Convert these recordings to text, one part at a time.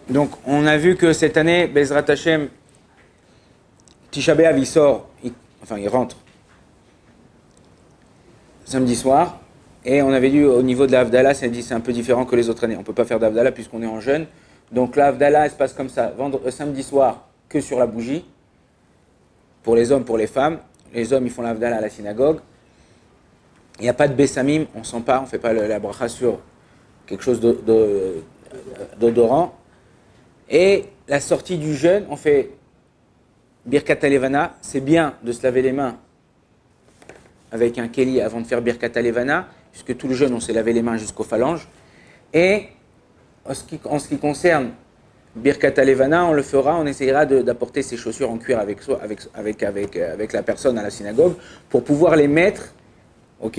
Donc, on a vu que cette année, Bezrat Hashem, Tisha B'Av, il sort, il rentre samedi soir. Et on avait dit au niveau de la Havdalah, c'est un peu différent que les autres années. On ne peut pas faire d'Havdalah puisqu'on est en jeûne. Donc la Havdalah, elle se passe comme ça. Samedi soir, que sur la bougie. Pour les hommes, pour les femmes. Les hommes, ils font la Havdalah à la synagogue. Il n'y a pas de Bessamim, on ne sent pas, on ne fait pas la bracha sur quelque chose d'odorant. Et la sortie du jeûne, on fait Birkat Alevana. C'est bien de se laver les mains avec un keli avant de faire Birkat Alevana, puisque tout le jeûne, on s'est lavé les mains jusqu'aux phalanges. Et en ce qui concerne Birkat Alevana, on le fera, on essayera d'apporter ses chaussures en cuir avec la personne à la synagogue pour pouvoir les mettre, ok,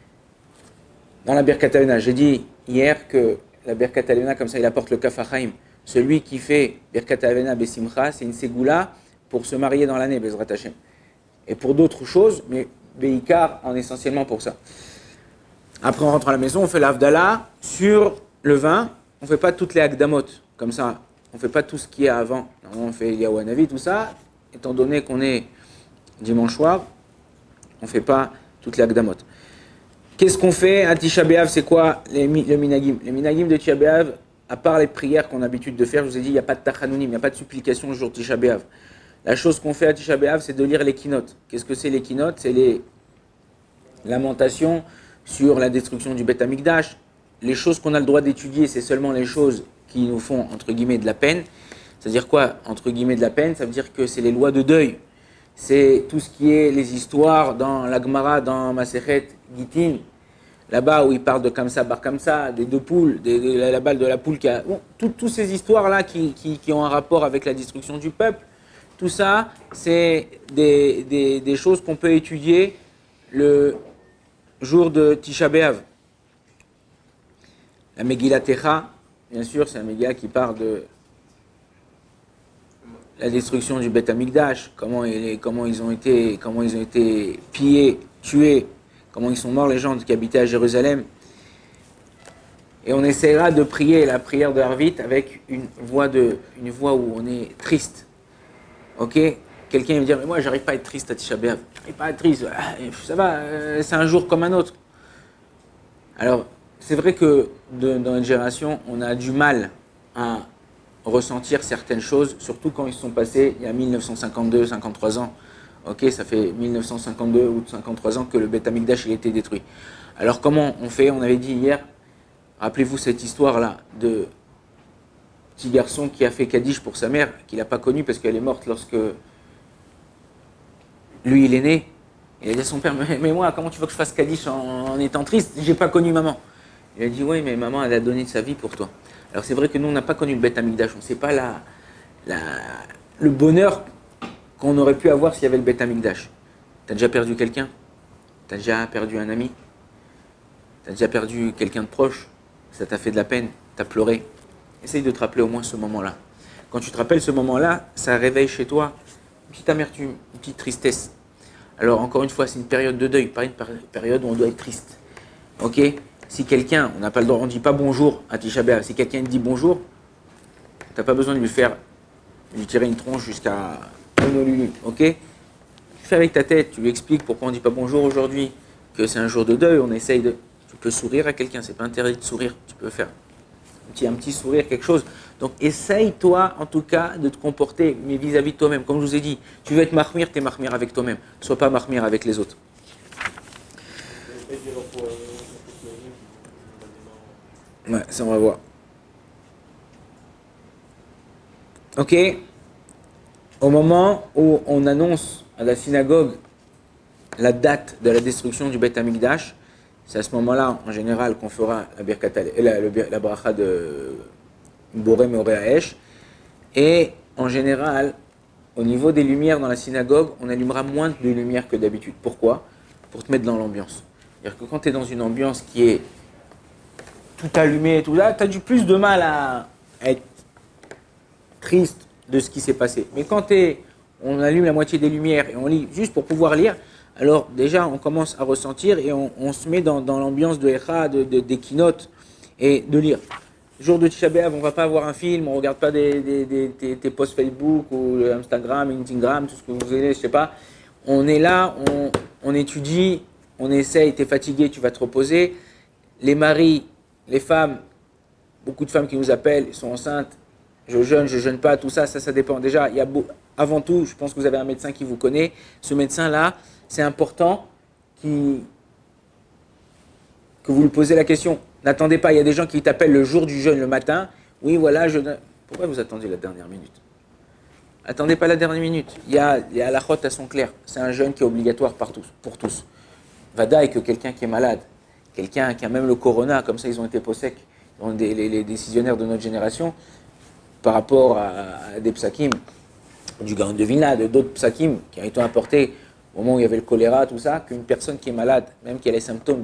dans la Birkat Alevana. J'ai dit hier que la Birkat Alevana, comme ça, il apporte le Kafachaim. Celui qui fait Birkat Alevana Besimcha, c'est une ségoula pour se marier dans l'année, Bezrat Hashem. Et pour d'autres choses, mais Beikar en essentiellement pour ça. Après, on rentre à la maison, on fait l'Havdalah sur le vin. On ne fait pas toutes les Akdamot, comme ça. On ne fait pas tout ce qu'il y a avant. Normalement, on fait Yahweh tout ça. Étant donné qu'on est dimanche soir, on ne fait pas toutes les Akdamot. Qu'est-ce qu'on fait à Tisha B'Av? C'est quoi le minagim? Les minagim de Tisha B'Av, à part les prières qu'on a l'habitude de faire, je vous ai dit, il n'y a pas de tachanunim, il n'y a pas de supplication le jour de Tisha B'Av. La chose qu'on fait à Tisha B'Av, c'est de lire les kinotes. Qu'est-ce que c'est les kinotes? C'est les lamentations sur la destruction du Beth Amikdash. Les choses qu'on a le droit d'étudier, c'est seulement les choses qui nous font, entre guillemets, de la peine. C'est-à-dire quoi, entre guillemets, de la peine? Ça veut dire que c'est les lois de deuil. C'est tout ce qui est les histoires dans la Gemara, dans Masechet Gittin, là-bas où il parle de Kamsa Bar Kamsa, des deux poules, la balle de la poule qui a... Bon, toutes ces histoires-là qui ont un rapport avec la destruction du peuple, tout ça, c'est des choses qu'on peut étudier le jour de Tisha B'Av. La Megillah Techa, bien sûr, c'est la Megillah qui parle de la destruction du Beth Amikdash, comment ils ont été pillés, tués, comment ils sont morts les gens qui habitaient à Jérusalem. Et on essaiera de prier la prière de Harvit avec une voix où on est triste. Ok? Quelqu'un va me dire, mais moi j'arrive pas à être triste à Tisha B'Av. J'arrive pas à être triste. Ça va, c'est un jour comme un autre. Alors, c'est vrai que dans notre génération, on a du mal à ressentir certaines choses, surtout quand ils se sont passés il y a 1952, 53 ans. Ok, ça fait 1952 ou 53 ans que le Beth Amikdash a été détruit. Alors comment on fait? On avait dit hier, rappelez-vous cette histoire-là de petit garçon qui a fait Kaddish pour sa mère, qu'il n'a pas connue parce qu'elle est morte lorsque lui il est né. Il a dit à son père, mais moi, comment tu veux que je fasse Kaddish en étant triste? J'ai pas connu maman. Il a dit, oui, mais maman, elle a donné sa vie pour toi. Alors c'est vrai que nous, on n'a pas connu le Beth Amikdash. On ne sait pas le bonheur qu'on aurait pu avoir s'il y avait le Beth Amikdash. Tu as déjà perdu quelqu'un? Tu as déjà perdu un ami? Tu as déjà perdu quelqu'un de proche? Ça t'a fait de la peine? Tu as pleuré? Essaye de te rappeler au moins ce moment-là. Quand tu te rappelles ce moment-là, ça réveille chez toi une petite amertume, une petite tristesse. Alors encore une fois, c'est une période de deuil, pas une période où on doit être triste. Ok? Si quelqu'un, on n'a pas le droit, on ne dit pas bonjour à Tisha B'Av. Si quelqu'un te dit bonjour, tu n'as pas besoin de lui tirer une tronche jusqu'à Honolulu. Ok? Tu fais avec ta tête, tu lui expliques pourquoi on ne dit pas bonjour aujourd'hui, que c'est un jour de deuil, on essaye de... Tu peux sourire à quelqu'un, c'est pas interdit de sourire, tu peux faire un petit sourire, quelque chose. Donc essaye toi, en tout cas, de te comporter, mais vis-à-vis de toi-même. Comme je vous ai dit, tu veux être mahmir, t'es mahmir avec toi-même. Sois pas mahmir avec les autres. Ouais, ça on va voir. Ok. Au moment où on annonce à la synagogue la date de la destruction du Beth Amikdash, c'est à ce moment-là, en général, qu'on fera la bracha de Boré Meoré Haesh. Et en général, au niveau des lumières dans la synagogue, on allumera moins de lumière que d'habitude. Pourquoi? Pour te mettre dans l'ambiance. C'est-à-dire que quand tu es dans une ambiance qui est tout allumé, tout là, tu as du plus de mal à être triste de ce qui s'est passé. Mais quand on allume la moitié des lumières et on lit juste pour pouvoir lire, alors déjà on commence à ressentir et on se met dans l'ambiance de Echa, des keynotes et de lire. Jour de Tisha B'Av, on ne va pas voir un film, on ne regarde pas tes posts Facebook ou Instagram, Instagram, tout ce que vous voulez, je sais pas. On est là, on étudie, on essaye, tu es fatigué, tu vas te reposer. Les maris, les femmes, beaucoup de femmes qui nous appellent, sont enceintes, je jeûne pas, tout ça, ça dépend. Déjà, avant tout, je pense que vous avez un médecin qui vous connaît. Ce médecin-là, c'est important que vous lui posez la question. N'attendez pas, il y a des gens qui t'appellent le jour du jeûne le matin. Oui, voilà, pourquoi vous attendez la dernière minute? Attendez pas la dernière minute. Il y a la chote, elles sont claires. C'est un jeûne qui est obligatoire pour tous. Vadaï que quelqu'un qui est malade, quelqu'un qui a même le corona, comme ça ils ont été possèques, les décisionnaires de notre génération, par rapport à des psakim, du Gaon de Vilna, d'autres psakim qui ont été importés au moment où il y avait le choléra, tout ça, qu'une personne qui est malade, même qui a les symptômes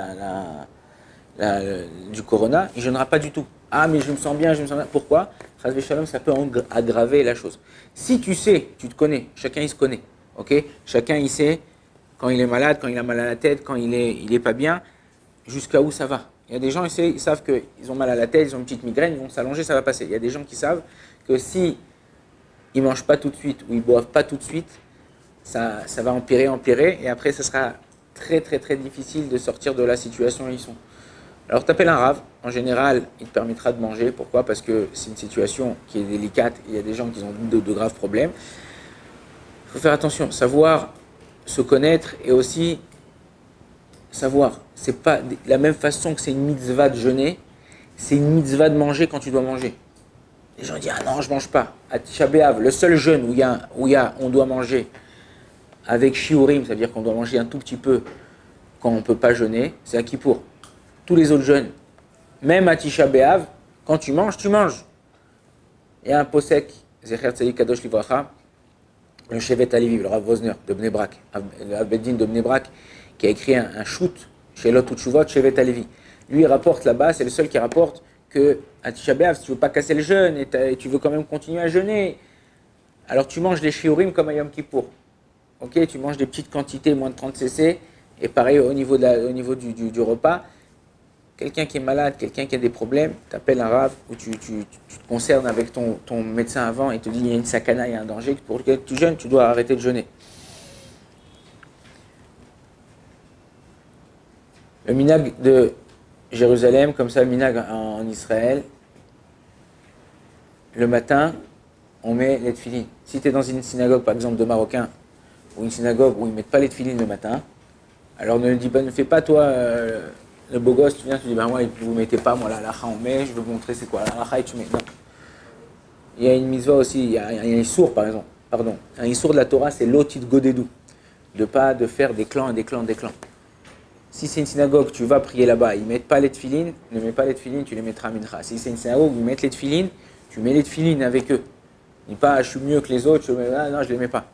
du corona, il ne jeûnera pas du tout. Ah, mais je me sens bien, Pourquoi? Chazvé Shalom, ça peut aggraver la chose. Si tu sais, tu te connais, chacun il se connaît, ok? Chacun il sait quand il est malade, quand il a mal à la tête, quand il est pas bien, jusqu'à où ça va. Il y a des gens, ils savent qu'ils ont mal à la tête, ils ont une petite migraine, ils vont s'allonger, ça va passer. Il y a des gens qui savent que si ils mangent pas tout de suite ou ils boivent pas tout de suite, ça va empirer, et après, ça sera très, très, très difficile de sortir de la situation où ils sont. Alors, t'appelles un rave, en général, il te permettra de manger. Pourquoi? Parce que c'est une situation qui est délicate, il y a des gens qui ont de graves problèmes. Il faut faire attention, savoir se connaître et aussi savoir, c'est pas de la même façon que c'est une mitzvah de jeûner, c'est une mitzvah de manger quand tu dois manger. Les gens disent, ah non, je mange pas. À Tisha B'Av, le seul jeûne où on doit manger avec shiurim, c'est-à-dire qu'on doit manger un tout petit peu quand on ne peut pas jeûner, c'est à Kippour. Tous les autres jeûnes, même à Tisha B'Av, quand tu manges, tu manges. Il y a un posek, Zecher Tzadik Kadosh Livracha, le Shevet Alevi, le Rav Wozner de Bnei Brak, le Rav Beddin de Bnei Brak, qui a écrit un shoot chez Lot Utshuvot, Shevet Alevi. Lui, il rapporte là-bas, c'est le seul qui rapporte que à Tisha B'Av, si tu ne veux pas casser le jeûne et tu veux quand même continuer à jeûner, alors tu manges les shiurim comme à Yom Kippour. Ok, tu manges des petites quantités, moins de 30 cc, et pareil au niveau du repas. Quelqu'un qui est malade, quelqu'un qui a des problèmes, tu appelles un rave ou tu te concernes avec ton médecin avant et te dit il y a une sakana, il y a un danger, pour lequel tu jeûnes, tu dois arrêter de jeûner. Le minag de Jérusalem, comme ça le minag en Israël, le matin, on met les tefilines. Si tu es dans une synagogue, par exemple de Marocains, ou une synagogue où ils ne mettent pas les tefilines le matin, alors ne fais pas toi... le beau gosse, tu viens, tu dis, ben moi, vous ne mettez pas, moi, la halakha, on met, je veux vous montrer c'est quoi la halakha et tu mets. Non. Il y a une mitzvah aussi, il y a un issour, par exemple. Pardon. Un issour de la Torah, c'est l'otit godedou. De faire des clans et des clans et des clans. Si c'est une synagogue, tu vas prier là-bas, ils ne mettent pas les tefilines, ne mets pas les tefilines, tu les mettras à mincha. Si c'est une synagogue, ils mettent les tefilines, tu mets les tefilines avec eux. Dis pas, je suis mieux que les autres, non, je ne les mets pas.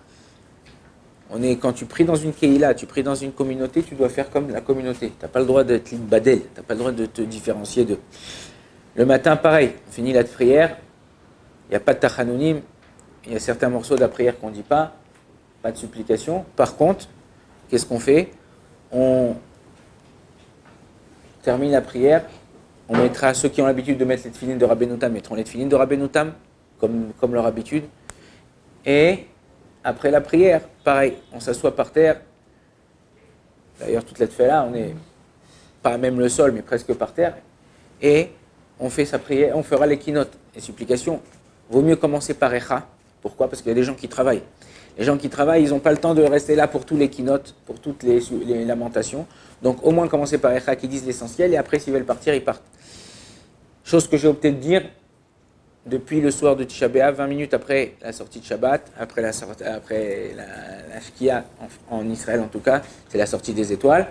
Quand tu pries dans une keïla, tu pries dans une communauté, tu dois faire comme la communauté. Tu n'as pas le droit d'être badel, tu n'as pas le droit de te différencier d'eux. Le matin, pareil, on finit la prière, il n'y a pas de tachanounim, il y a certains morceaux de la prière qu'on ne dit pas de supplication. Par contre, qu'est-ce qu'on fait? On termine la prière, on mettra, ceux qui ont l'habitude de mettre les tefilines de Rabbeinu Tam, mettront les tefilines de Rabbeinu Tam, comme leur habitude, et après la prière, pareil, on s'assoit par terre. D'ailleurs, toute la tefila, on n'est pas même le sol, mais presque par terre. Et on fait sa prière, on fera les keynotes, les supplications. Vaut mieux commencer par Echa. Pourquoi? Parce qu'il y a des gens qui travaillent. Les gens qui travaillent, ils n'ont pas le temps de rester là pour tous les keynotes, pour toutes les lamentations. Donc au moins commencer par Echa qui disent l'essentiel, et après s'ils veulent partir, ils partent. Chose que j'ai opté de dire depuis le soir de Tisha B'Av, 20 minutes après la sortie de Shabbat, après la Shkia, en Israël en tout cas, c'est la sortie des étoiles.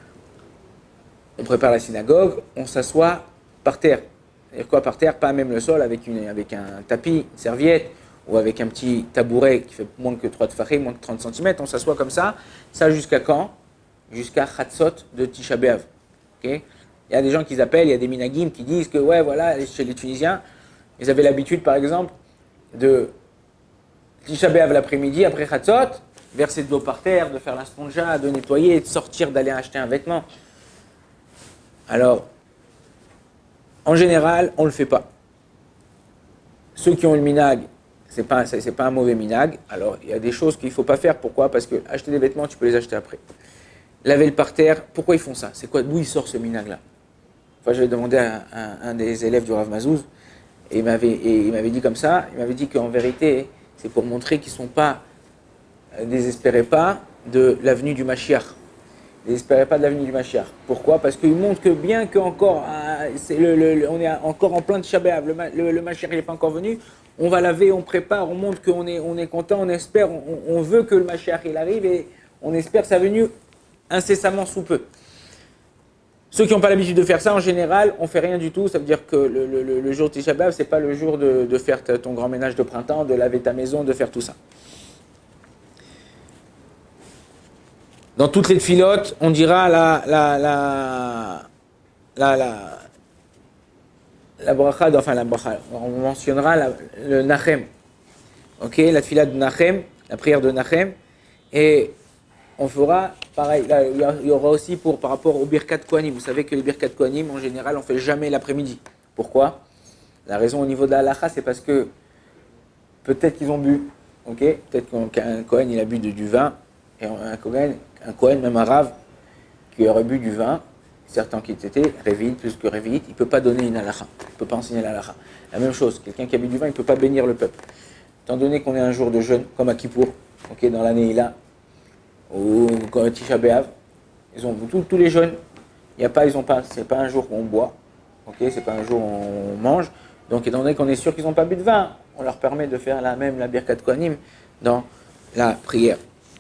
On prépare la synagogue, on s'assoit par terre. C'est-à-dire quoi par terre? Pas même le sol, avec un tapis, une serviette, ou avec un petit tabouret qui fait moins que 3 tefachim, moins que 30 cm. On s'assoit comme ça. Ça jusqu'à quand? Jusqu'à Chatzot de Tisha B'Av. Okay? Il y a des gens qui appellent, il y a des minagim qui disent que ouais, voilà, chez les Tunisiens, ils avaient l'habitude, par exemple, de Tisha B'Av l'après-midi, après Chatzot, verser de l'eau par terre, de faire la sponja, de nettoyer, de sortir, d'aller acheter un vêtement. Alors, En général, on ne le fait pas. Ceux qui ont le minag, c'est pas un mauvais minag. Alors, il y a des choses qu'il ne faut pas faire. Pourquoi? Parce que acheter des vêtements, tu peux les acheter après. Laver le parterre, pourquoi ils font ça? C'est quoi? D'où il sort ce minag-là? Enfin, j'avais demandé à un des élèves du Rav Mazouz, et il m'avait dit comme ça, il m'avait dit qu'en vérité, c'est pour montrer qu'ils ne sont pas, désespérez pas de l'avenue du Mashiach. Désespérez pas de l'avenue du Mashiach. Pourquoi? Parce qu'il montre que bien qu'encore, on est encore en plein de Shabbat, le Mashiach n'est pas encore venu, on va laver, on prépare, on montre qu'on est content, on espère, on veut que le Mashiach il arrive et on espère sa venue incessamment sous peu. Ceux qui n'ont pas l'habitude de faire ça, en général, on ne fait rien du tout. Ça veut dire que le jour de Tisha B'Av, ce n'est pas le jour de faire ton grand ménage de printemps, de laver ta maison, de faire tout ça. Dans toutes les tfilotes, on dira la bracha, enfin la bracha, on mentionnera le Nachem. Ok, la tfila de Nachem, la prière de Nachem. Et on fera pareil, là, il y aura aussi par rapport au Birkat Kohanim. Vous savez que les Birkat Kohanim, en général, on ne fait jamais l'après-midi. Pourquoi? La raison au niveau de la halakha, c'est parce que peut-être qu'ils ont bu, ok? Peut-être qu'un Kohen, il a bu du vin, et un Kohen, même un Rav, qui aurait bu du vin, certains qui étaient révite, plus que révite, il ne peut pas donner une halakha, il ne peut pas enseigner la halakha. La même chose, quelqu'un qui a bu du vin, il ne peut pas bénir le peuple. Étant donné qu'on est un jour de jeûne, comme à Kippour, ok, dans l'année là, ou comme Tisha B'Av, ils ont tous les jeunes, c'est pas un jour où on boit, ok, c'est pas un jour où on mange. Donc étant donné qu'on est sûr qu'ils n'ont pas bu de vin, on leur permet de faire la Birkat Kohanim dans la prière.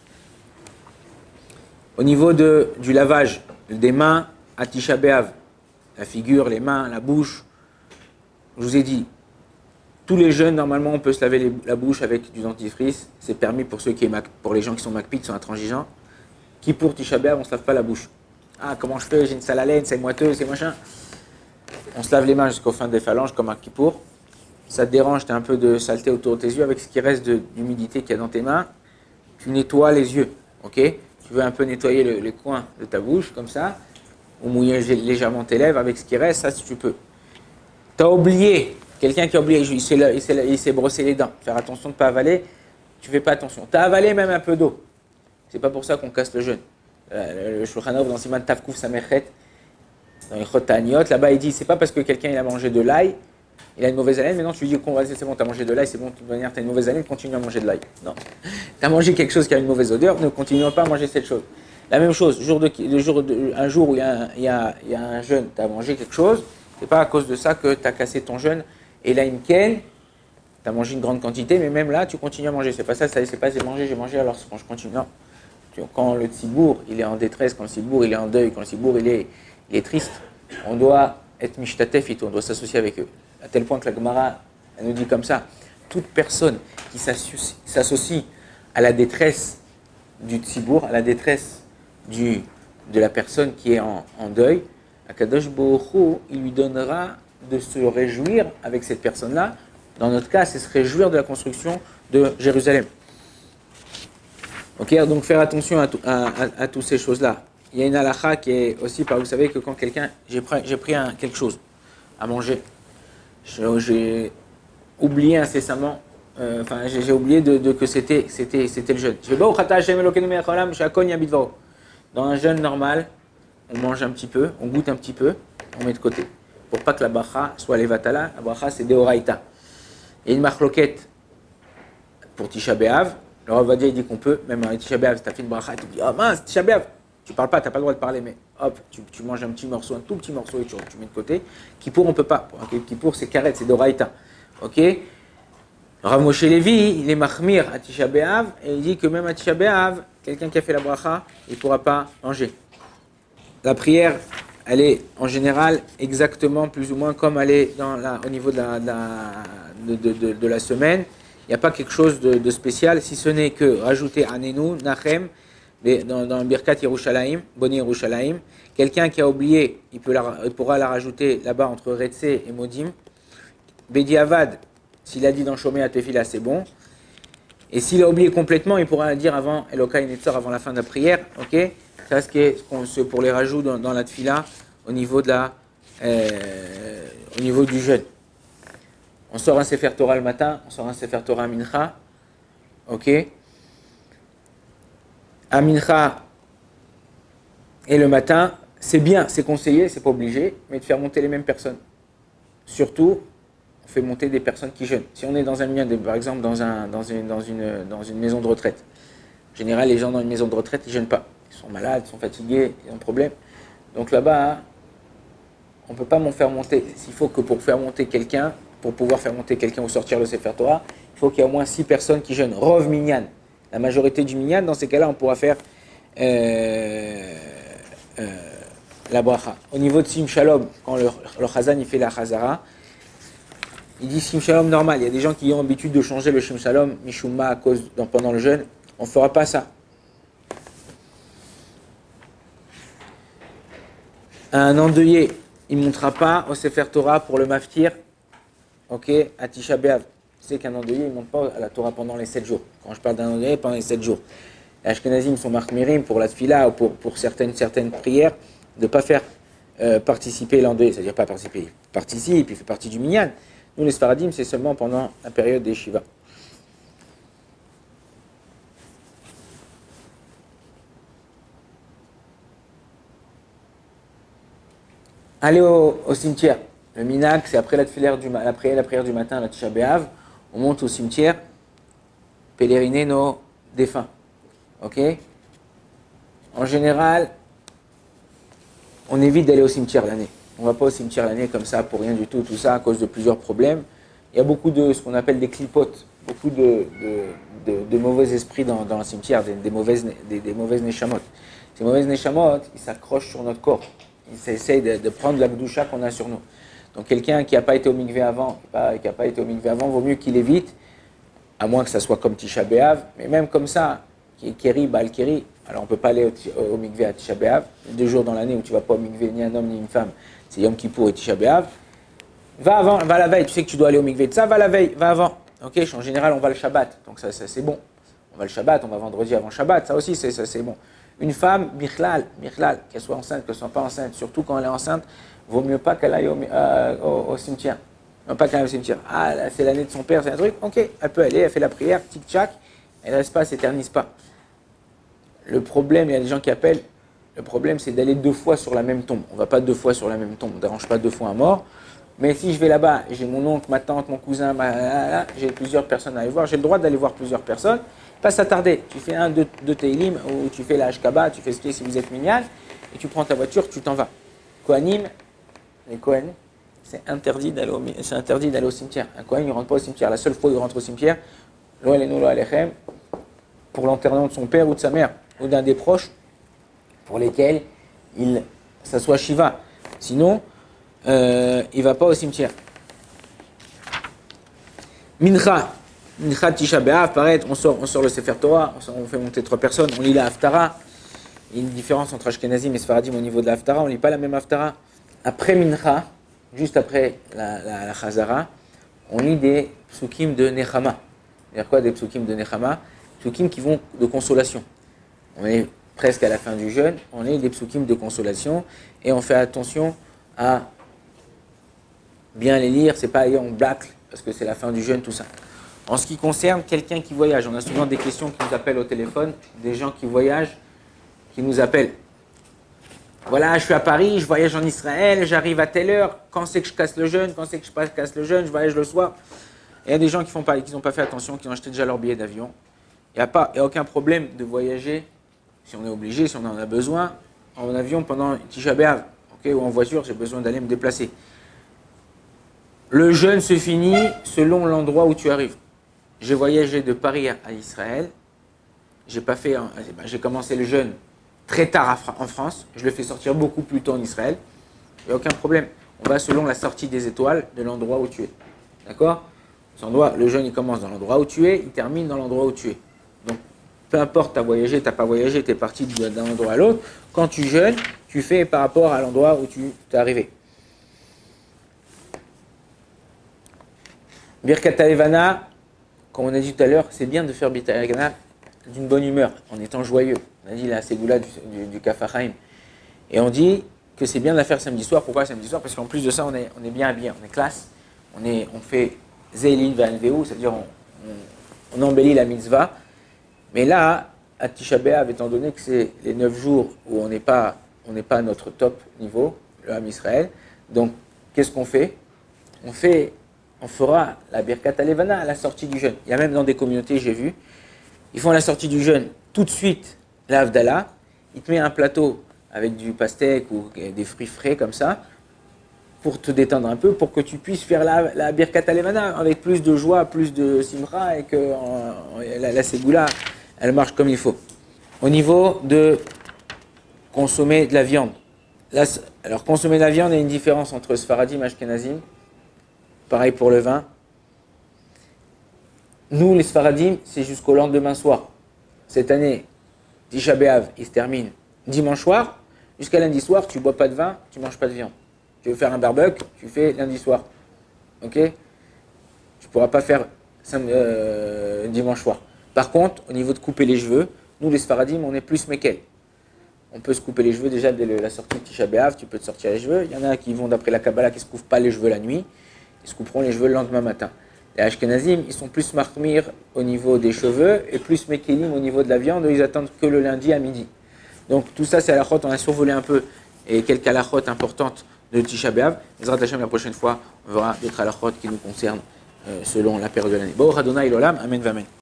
Au niveau du lavage des mains à Tisha B'Av, la figure, les mains, la bouche, je vous ai dit, tous les jeunes, normalement, on peut se laver la bouche avec du dentifrice. C'est permis pour les gens qui sont makpid, qui sont intransigeants. Qui pour Tisha B'Av, on ne se lave pas la bouche. Ah, comment je fais? J'ai une sale haleine, c'est moiteux, c'est machin. On se lave les mains jusqu'au fin des phalanges, comme à Kippour. Ça te dérange, tu as un peu de saleté autour de tes yeux, avec ce qui reste d'humidité qu'il y a dans tes mains. Tu nettoies les yeux, ok? Tu veux un peu nettoyer les coins de ta bouche, comme ça, ou mouiller légèrement tes lèvres, avec ce qui reste, ça, si tu peux. Tu as oublié. Quelqu'un qui a oublié, il s'est brossé les dents. Faire attention de ne pas avaler, tu ne fais pas attention. Tu as avalé même un peu d'eau. C'est pas pour ça qu'on casse le jeûne. Le Shulchan Aruch dans Siman Tavkuf Samechet, dans les Chot Ta'aniot, là-bas il dit, c'est pas parce que quelqu'un il a mangé de l'ail, il a une mauvaise haleine, maintenant tu lui dis, c'est bon, tu as mangé de l'ail, c'est bon, de toute manière tu as une mauvaise haleine, continue à manger de l'ail. Non. Tu as mangé quelque chose qui a une mauvaise odeur, ne continuons pas à manger cette chose. La même chose, un jour où il y a un jeûne, tu as mangé quelque chose, c'est pas à cause de ça que tu as cassé ton jeûne. Et là, tu as mangé une grande quantité, mais même là, tu continues à manger. C'est pas ça, c'est pas j'ai mangé, alors je continue. Non. Quand le tzibour, il est en détresse, quand le tzibour, il est en deuil, quand le tzibour, il est triste, on doit être mishtatef, on doit s'associer avec eux. À tel point que la Gemara, elle nous dit comme ça, toute personne qui s'associe à la détresse du tzibour, à la détresse de la personne qui est en deuil, Akadosh Baruch Hu, il lui donnera de se réjouir avec cette personne-là. Dans notre cas, c'est se réjouir de la construction de Jérusalem. Ok, donc faire attention à toutes ces choses-là. Il y a une halakha qui est aussi, vous savez que quand quelqu'un, j'ai pris quelque chose à manger, j'ai oublié incessamment, j'ai oublié que c'était le jeûne. Dans un jeûne normal, on mange un petit peu, on goûte un petit peu, on met de côté. Pour pas que la bracha soit levatala, la bracha c'est deoraita. Il y a une marloquette pour Tisha B'Av. Le Rav Ovadia il dit qu'on peut, même à Tisha B'Av, si tu as fait une bracha, tu dis ah mince, Tisha B'Av. Tu parles pas, tu n'as pas le droit de parler, mais hop, tu manges un petit morceau, un tout petit morceau et tu mets de côté. Kippour, on peut pas. Kippour, c'est karet, c'est deoraita. Ok. Rav Moshe Levi, il est mahmir à Tisha B'Av et il dit que même à Tisha B'Av, quelqu'un qui a fait la bracha, il ne pourra pas manger. La prière, elle est en général exactement plus ou moins comme elle est au niveau de la semaine. Il n'y a pas quelque chose de spécial, si ce n'est que rajouter Anenu, Nachem, dans Birkat Yerushalayim, Boni Yerushalayim. Quelqu'un qui a oublié, il pourra la rajouter là-bas entre Retse et Modim. Bediavad, s'il a dit dans Shomei Tefila, c'est bon. Et s'il a oublié complètement, il pourra dire avant Elokai Netzor, avant la fin de la prière. Ok, ça, c'est pour les rajouts dans la Tefila au niveau de la au niveau du jeûne. On sort un Sefer Torah le matin, on sort un Sefer Torah à Mincha. Ok. À Mincha et le matin, c'est bien, c'est conseillé, c'est pas obligé, mais de faire monter les mêmes personnes. Surtout, on fait monter des personnes qui jeûnent. Si on est dans un minyan, par exemple dans une maison de retraite, en général, les gens dans une maison de retraite, ils jeûnent pas. Ils sont malades, ils sont fatigués, ils ont un problème. Donc là-bas, hein, on ne peut pas m'en faire monter. Il faut que pour faire monter quelqu'un, pour pouvoir faire monter quelqu'un ou sortir le Sefer Torah, il faut qu'il y ait au moins 6 personnes qui jeûnent. Rov minyan. La majorité du minyan, dans ces cas-là, on pourra faire la bracha. Au niveau de Sim Shalom, quand le Chazan il fait la Chazara, il dit Sim Shalom normal. Il y a des gens qui ont l'habitude de changer le Sim Shalom, Mishuma, à cause pendant le jeûne. On ne fera pas ça. Un endeuillé, il ne montera pas au Sefer Torah pour le maftir, ok, à Tisha B'Av. Tu sais qu'un endeuillé, il ne monte pas à la Torah pendant les 7 jours. Quand je parle d'un endeuillé, pendant les 7 jours. Les Ashkenazim sont markmirim pour la tfila ou pour certaines prières, de ne pas faire participer l'endeuillé. C'est-à-dire pas participer, il participe, il fait partie du minyan. Nous, les Sfaradim, c'est seulement pendant la période des Shiva. Aller au cimetière. Le minag, c'est après la prière du matin, la Tisha B'Av, on monte au cimetière, pèleriner nos défunts. Ok? En général, on évite d'aller au cimetière l'année. On ne va pas au cimetière l'année comme ça pour rien du tout, tout ça à cause de plusieurs problèmes. Il y a beaucoup de ce qu'on appelle des clipotes, beaucoup de mauvais esprits dans le cimetière, des mauvaises neshamot. Ces mauvaises neshamot, ils s'accrochent sur notre corps. Ils essayent de prendre la gdoucha qu'on a sur nous. Donc quelqu'un qui n'a pas été au mikvé avant, vaut mieux qu'il évite, à moins que ça soit comme Tisha B'Av, mais même comme ça, qui est Keri, Baal Keri, alors on ne peut pas aller au mikvé à Tisha B'Av, 2 jours dans l'année où tu ne vas pas au mikvé, ni un homme ni une femme, c'est Yom Kippour et Tisha B'Av. Va avant, va la veille, tu sais que tu dois aller au mikvé de ça, va la veille, va avant. Ok, en général on va le Shabbat, donc ça c'est bon. On va le Shabbat, on va vendredi avant Shabbat, ça aussi c'est bon. Une femme, Michlal, qu'elle soit enceinte, qu'elle ne soit pas enceinte, surtout quand elle est enceinte, vaut mieux pas qu'elle aille au cimetière. Non, pas qu'elle aille au cimetière. Ah, c'est l'année de son père, c'est un truc. Ok, elle peut aller, elle fait la prière, tic-tac, elle ne reste pas, elle ne s'éternise pas. Le problème, il y a des gens qui appellent, le problème c'est d'aller 2 fois sur la même tombe. On ne va pas 2 fois sur la même tombe, on ne dérange pas 2 fois un mort. Mais si je vais là-bas, j'ai mon oncle, ma tante, mon cousin, j'ai plusieurs personnes à aller voir, j'ai le droit d'aller voir plusieurs personnes. Pas s'attarder. Tu fais un, deux Teilim, ou tu fais la Hashkaba, tu fais ce qui est si vous êtes minyan, et tu prends ta voiture, tu t'en vas. Kohanim, les Kohen, c'est interdit d'aller au cimetière. Un Kohen, il ne rentre pas au cimetière. La seule fois où il rentre au cimetière, lo alechem, pour l'enterrement de son père ou de sa mère, ou d'un des proches, pour lesquels il s'assoit Shiva. Sinon, il ne va pas au cimetière. Mincha Tisha B'Av, pareil, on sort le Sefer Torah, on fait monter 3 personnes, on lit la Haftara. Il y a une différence entre Ashkenazim et Sfaradim au niveau de la Haftara, on ne lit pas la même Haftara. Après Mincha, juste après la Chazara, on lit des psukim de Nechama. C'est-à-dire quoi des psukim de Nechama? Psukim qui vont de consolation. On est presque à la fin du jeûne, on lit des psukim de consolation et on fait attention à bien les lire, c'est pas aller en bâcle parce que c'est la fin du jeûne, tout ça. En ce qui concerne quelqu'un qui voyage, on a souvent des questions qui nous appellent au téléphone, des gens qui voyagent, qui nous appellent. Voilà, je suis à Paris, je voyage en Israël, j'arrive à telle heure, quand c'est que je casse le jeûne, je voyage le soir. Et il y a des gens qui n'ont pas fait attention, qui ont acheté déjà leur billet d'avion. Il n'y a aucun problème de voyager, si on est obligé, si on en a besoin, en avion pendant Tisha B'Av, okay, ou en voiture, j'ai besoin d'aller me déplacer. Le jeûne se finit selon l'endroit où tu arrives. J'ai voyagé de Paris à Israël. J'ai commencé le jeûne très tard en France. Je le fais sortir beaucoup plus tôt en Israël. Il n'y a aucun problème. On va selon la sortie des étoiles de l'endroit où tu es. D'accord? Le jeûne, il commence dans l'endroit où tu es, il termine dans l'endroit où tu es. Donc, peu importe, tu as voyagé, tu n'as pas voyagé, tu es parti d'un endroit à l'autre. Quand tu jeûnes, tu fais par rapport à l'endroit où tu es arrivé. Birkat Levana, comme on a dit tout à l'heure, c'est bien de faire Birkat Levana d'une bonne humeur, en étant joyeux. On a dit la ségoula du Kaf HaChaim. Et on dit que c'est bien de la faire samedi soir. Pourquoi samedi soir? Parce qu'en plus de ça, on est bien habillé, on est classe, on fait Zeilin Vanveu, c'est-à-dire on embellit la mitzvah. Mais là, à Tisha B'Av, étant donné que c'est les 9 jours où on n'est pas à notre top niveau, le Ham Israël, donc qu'est-ce qu'on fait? On fera la Birkat HaLevana à la sortie du jeûne. Il y a même dans des communautés, j'ai vu, ils font la sortie du jeûne tout de suite, la Havdalah, ils te mettent un plateau avec du pastèque ou des fruits frais comme ça, pour te détendre un peu, pour que tu puisses faire la Birkat HaLevana avec plus de joie, plus de simra, et que la ségoula, elle marche comme il faut. Au niveau de consommer de la viande. Là, alors, consommer de la viande, il y a une différence entre Sfaradim et Ashkenazim. Pareil pour le vin. Nous, les Sfaradim, c'est jusqu'au lendemain soir. Cette année, Tisha B'Av, il se termine dimanche soir. Jusqu'à lundi soir, tu ne bois pas de vin, tu ne manges pas de viande. Tu veux faire un barbecue, tu fais lundi soir. Ok? Tu ne pourras pas faire dimanche soir. Par contre, au niveau de couper les cheveux, nous, les Sfaradim, on est plus Mekel. On peut se couper les cheveux déjà dès la sortie de Tisha B'Av, tu peux te sortir les cheveux. Il y en a qui vont d'après la Kabbalah qui ne se couvrent pas les cheveux la nuit. Ils se couperont les cheveux le lendemain matin. Les Ashkenazim, ils sont plus marmir au niveau des cheveux et plus Mekelim au niveau de la viande. Ils attendent que le lundi à midi. Donc tout ça, c'est halachot. On a survolé un peu et quelques halachot importantes de Tisha B'Av. Ezrat Hashem, la prochaine fois, on verra d'autres halachot qui nous concernent selon la période de l'année. Bo Adonai Olam, Amen Vamen.